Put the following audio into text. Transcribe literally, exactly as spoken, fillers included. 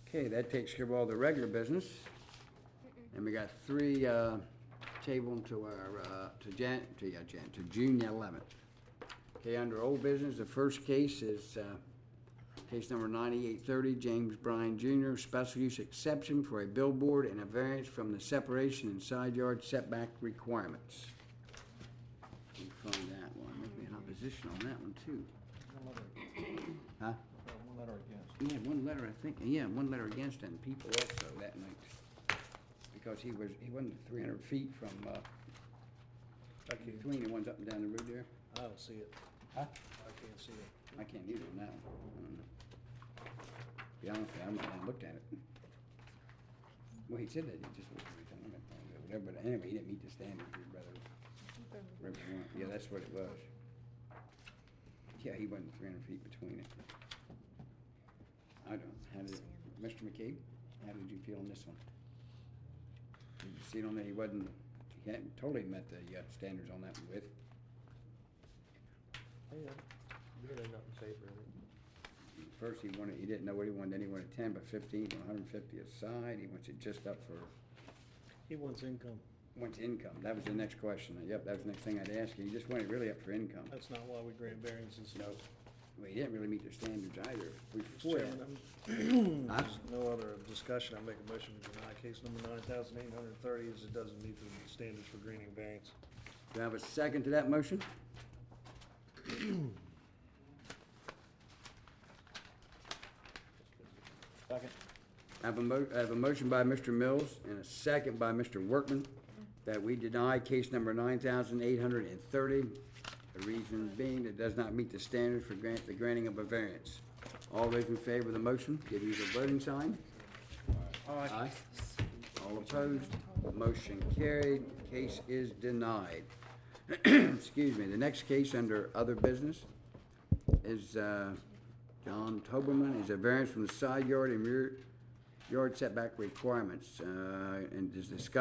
Okay, that takes care of all the regular business. And we got three, uh, tabled to our, uh, to Jan, to, yeah, Jan, to June eleventh. Okay, under old business, the first case is, uh, case number ninety-eight thirty, James Bryan Junior, special use exception for a billboard and a variance from the separation and side yard setback requirements. Let me find that one, make me an opposition on that one too. Huh? One letter against. Yeah, one letter, I think, yeah, one letter against and people also that night. Because he was, he wasn't three hundred feet from, uh, I can't, between the ones up and down the road there. I don't see it. Huh? I can't see it. I can't either on that one. I don't know. Be honest with you, I haven't looked at it. Well, he said that he just looked at it, I don't know, whatever, but anyway, he didn't meet the standard, his brother. Yeah, that's what it was. Yeah, he wasn't three hundred feet between it. I don't, how did, Mister McCabe, how did you feel on this one? Did you see it on there, he wasn't, he hadn't totally met the uh, standards on that one with? Yeah, really not in favor of it. First, he wanted, he didn't know what he wanted, then he wanted ten by fifteen, one hundred fifty a side, he wants it just up for, He wants income. wants income, that was the next question, yep, that was the next thing I'd ask you, he just wanted really up for income. That's not why we grant variances. No, well, he didn't really meet the standards either. We Mister foiled. Chairman, I'm- Huh? There's no other discussion. I make a motion to deny case number nine thousand eight hundred thirty as it doesn't meet the standards for granting variance. Do I have a second to that motion? Second. I have a mo, I have a motion by Mister Mills and a second by Mister Workman that we deny case number nine thousand eight hundred and thirty. The reason being it does not meet the standards for grant, the granting of a variance. All those in favor of the motion, give you the voting sign. Aye. All opposed, motion carried, case is denied. Excuse me, the next case under other business is, uh, John Toberman, is a variance from the side yard and rear yard setback requirements, uh, and is discussed